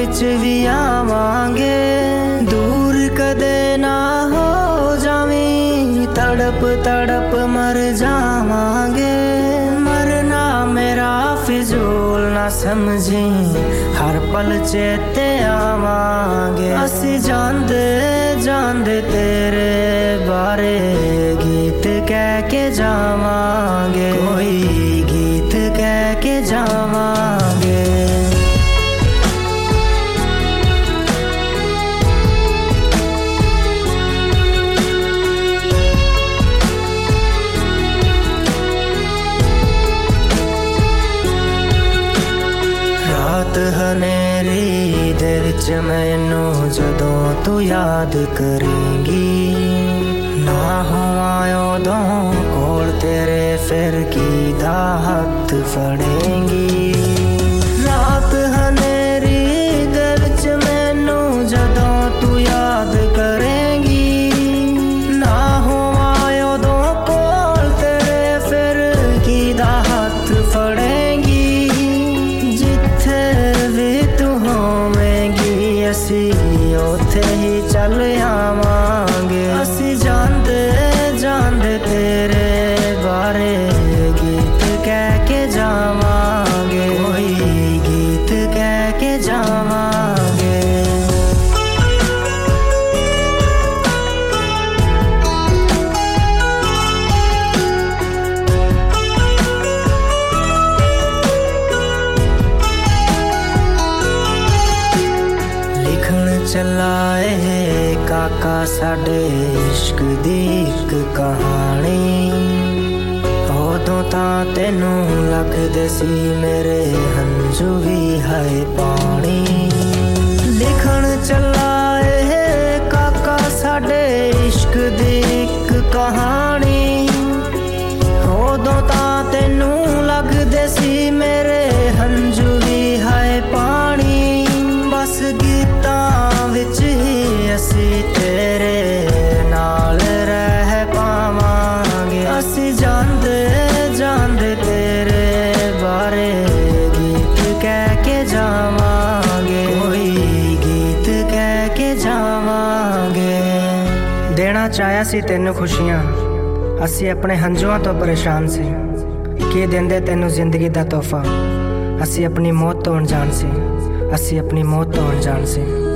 विच भी आवांगे, दूर कदे ना हो जावी, तड़प तड़प मर जावांगे। मरना मेरा फिजूल ना समझी, हर पल चेते आवांगे। असी जानदे जानदे तेरे बारे गीत कह के जावांगे, कोई गीत कह के जावांगे। रात हनेरी दे विच मैनू जदों तू याद करेंगी, ना होवां उदों कोल तेरे फिर कीदा हथ फड़ेंगी। रात हनेरी दे विच मैनू जदों तू याद करेंगी, ना होवां उदों कोल तेरे फिर कीदा हथ फड़ेंगी। असी उथे ही चल आवांगे, असी जानदे जानदे तेरे बारे गीत कह के जावांगे, कोई गीत कह के जावांगे। चलाए काका साडे इश्क दी इक कहानी, उदों तां तेनू लगदे सी मेरे हंजू भी है पानी। लिखण चलाए काका साडे इश्क दी इक कहानी, उदों तां तेनू लगदे सी मेरे हंजू भी है पानी। बस गीतां विच ही असी तेरे नाल रह पावांगे, असी जानदे जानदे तेरे बारे गीत कह के जावांगे, कोई गीत कह के जावांगे। देना चाहया सी तैनू खुशियां, असी अपने हंजुआं तो परेशान सी, की देंदे तैनू जिंदगी दा तोहफा। असी अपनी मौत तो अनजान सी, असी अपनी मौत तो अनजान सी।